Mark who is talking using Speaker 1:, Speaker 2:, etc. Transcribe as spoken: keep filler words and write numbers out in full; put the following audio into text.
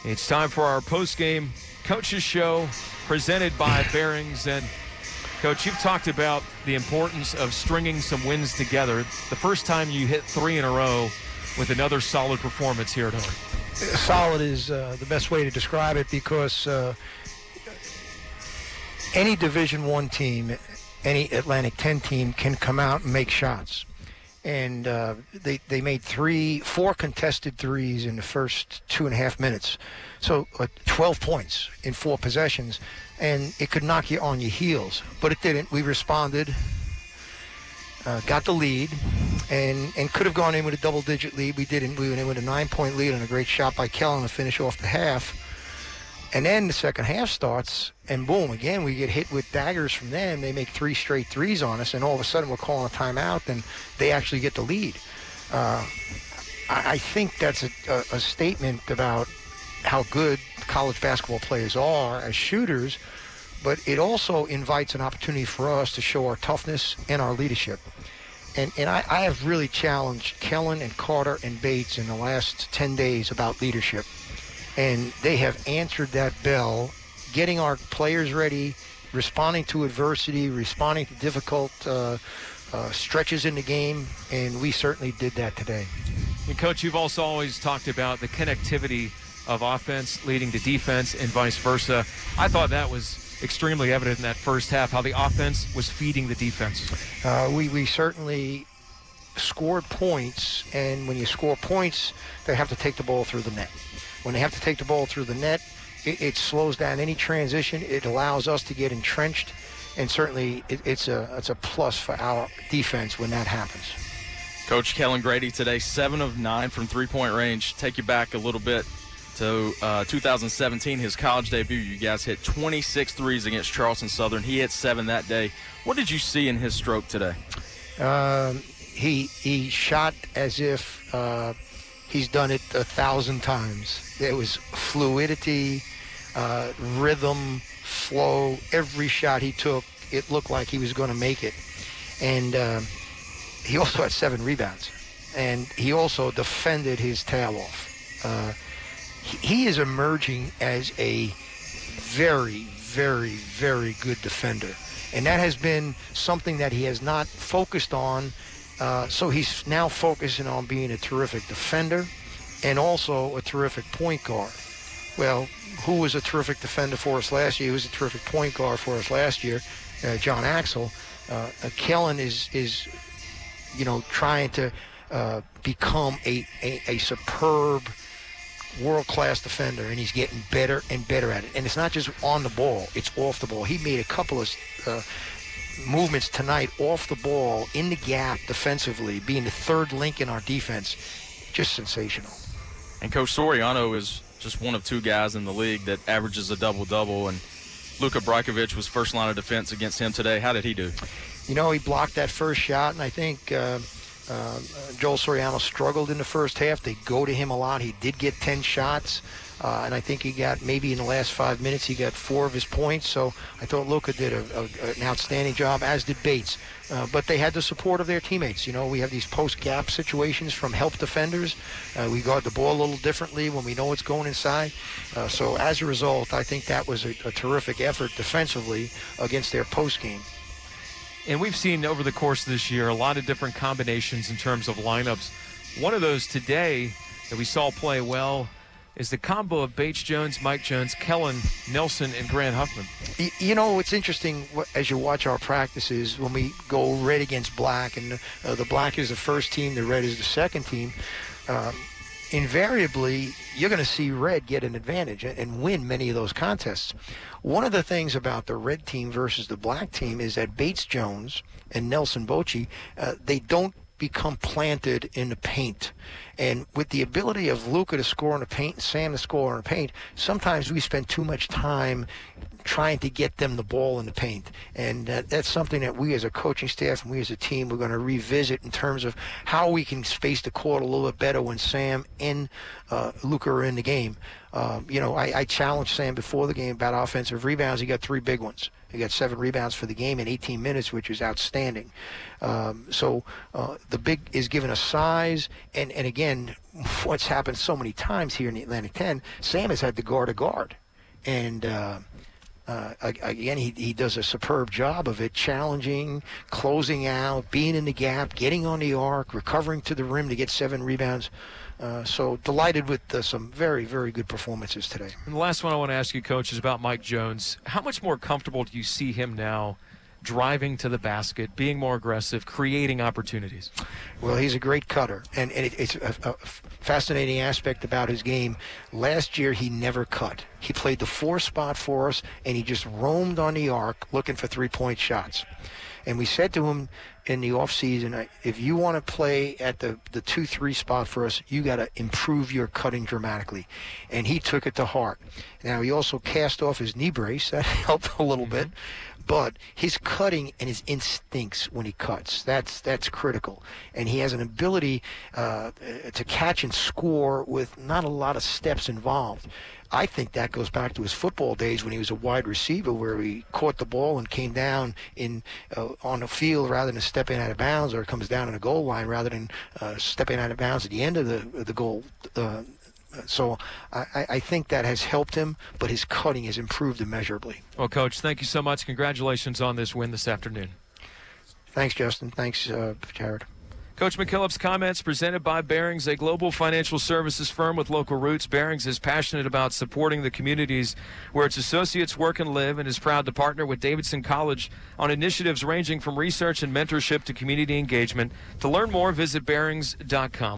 Speaker 1: It's time for our post-game coaches show presented by Bearings. And, Coach, you've talked about the importance of stringing some wins together. The first time you hit three in a row with another solid performance here at home.
Speaker 2: Solid is uh, the best way to describe it, because uh, any Division One team, any Atlantic ten team can come out and make shots. And uh, they, they made three, four contested threes in the first two and a half minutes. So uh, twelve points in four possessions, and it could knock you on your heels. But it didn't. We responded, uh, got the lead, and, and could have gone in with a double-digit lead. We didn't. We went in with a nine-point lead and a great shot by Kellen to finish off the half. And then the second half starts, and boom, again, we get hit with daggers from them. They make three straight threes on us, and all of a sudden we're calling a timeout, and they actually get the lead. Uh, I, I think that's a, a, a statement about how good college basketball players are as shooters, but it also invites an opportunity for us to show our toughness and our leadership. And, and I, I have really challenged Kellen and Carter and Bates in the last ten days about leadership. And they have answered that bell, getting our players ready, responding to adversity, responding to difficult uh, uh, stretches in the game, and we certainly did that today.
Speaker 1: And, Coach, you've also always talked about the connectivity of offense leading to defense and vice versa. I thought that was extremely evident in that first half, how the offense was feeding the defense.
Speaker 2: Uh, we, we certainly scored points, and when you score points, they have to take the ball through the net. When they have to take the ball through the net, it, it slows down any transition. It allows us to get entrenched, and certainly it, it's a it's a plus for our defense when that happens.
Speaker 3: Coach, Kellen Grady today, seven of nine from three-point range. Take you back a little bit to uh, two thousand seventeen, his college debut. You guys hit twenty-six threes against Charleston Southern. He hit seven that day. What did you see in his stroke today?
Speaker 2: Um, he he shot as if uh, he's done it a thousand times. There was fluidity, uh, rhythm, flow. Every shot he took, it looked like he was going to make it. And uh, he also had seven rebounds. And he also defended his tail off. Uh, he, he is emerging as a very, very, very good defender. And that has been something that he has not focused on. Uh, so he's now focusing on being a terrific defender and also a terrific point guard. Well, who was a terrific defender for us last year? Who was a terrific point guard for us last year? Uh, John Axel. Uh, uh, Kellen is, is, you know, trying to uh, become a, a, a superb world-class defender, and he's getting better and better at it. And it's not just on the ball, it's off the ball. He made a couple of uh, movements tonight off the ball, in the gap defensively, being the third link in our defense. Just sensational.
Speaker 3: And Coach Soriano is just one of two guys in the league that averages a double-double, and Luka Brajkovic was first line of defense against him today. How did he do?
Speaker 2: You know, he blocked that first shot, and I think uh, uh, Joel Soriano struggled in the first half. They go to him a lot. He did get ten shots, uh, and I think he got, maybe in the last five minutes, he got four of his points. So I thought Luka did a, a, an outstanding job, as did Bates. Uh, but they had the support of their teammates. You know, we have these post-gap situations from help defenders. Uh, we guard the ball a little differently when we know what's going inside. Uh, so as a result, I think that was a, a terrific effort defensively against their post-game.
Speaker 1: And we've seen over the course of this year a lot of different combinations in terms of lineups. One of those today that we saw play well is the combo of Bates Jones, Mike Jones, Kellen Nelson, and Grant Huffman.
Speaker 2: You know, it's interesting as you watch our practices when we go red against black, and uh, the black is the first team, the red is the second team. Um, invariably, you're going to see red get an advantage and win many of those contests. One of the things about the red team versus the black team is that Bates Jones and Nelson Bochy, uh, they don't become planted in the paint. And with the ability of Luka to score in the paint and Sam to score in the paint, sometimes we spend too much time trying to get them the ball in the paint. And uh, that's something that we as a coaching staff and we as a team, we're going to revisit in terms of how we can space the court a little bit better when Sam and uh, Luka are in the game. Um, you know, I, I challenged Sam before the game about offensive rebounds. He got three big ones. He got seven rebounds for the game in eighteen minutes, which is outstanding. Um, so uh, the big is given a size, and, and again, again, what's happened so many times here in the Atlantic ten, Sam has had to guard a guard. And uh, uh, again, he, he does a superb job of it, challenging, closing out, being in the gap, getting on the arc, recovering to the rim to get seven rebounds. Uh, so delighted with uh, some very, very good performances today.
Speaker 1: And the last one I want to ask you, Coach, is about Mike Jones. How much more comfortable do you see him now driving to the basket, being more aggressive, creating opportunities?
Speaker 2: Well, he's a great cutter, and, and it, it's a, a fascinating aspect about his game. Last year, he never cut. He played the four spot for us, and he just roamed on the arc looking for three-point shots. And we said to him in the offseason, if you want to play at the, the two three spot for us, you got to improve your cutting dramatically. And he took it to heart. Now, he also cast off his knee brace. That helped a little bit. But his cutting and his instincts when he cuts, that's that's critical. And he has an ability uh, to catch and score with not a lot of steps involved. I think that goes back to his football days when he was a wide receiver, where he caught the ball and came down in uh, on the field rather than stepping out of bounds, or comes down on the goal line rather than uh, stepping out of bounds at the end of the the goal. Uh, so I, I think that has helped him, but his cutting has improved immeasurably.
Speaker 1: Well, Coach, thank you so much. Congratulations on this win this afternoon.
Speaker 2: Thanks, Justin. Thanks, uh, Jared.
Speaker 1: Coach McKillop's comments presented by Barings, a global financial services firm with local roots. Barings is passionate about supporting the communities where its associates work and live, and is proud to partner with Davidson College on initiatives ranging from research and mentorship to community engagement. To learn more, visit barings dot com.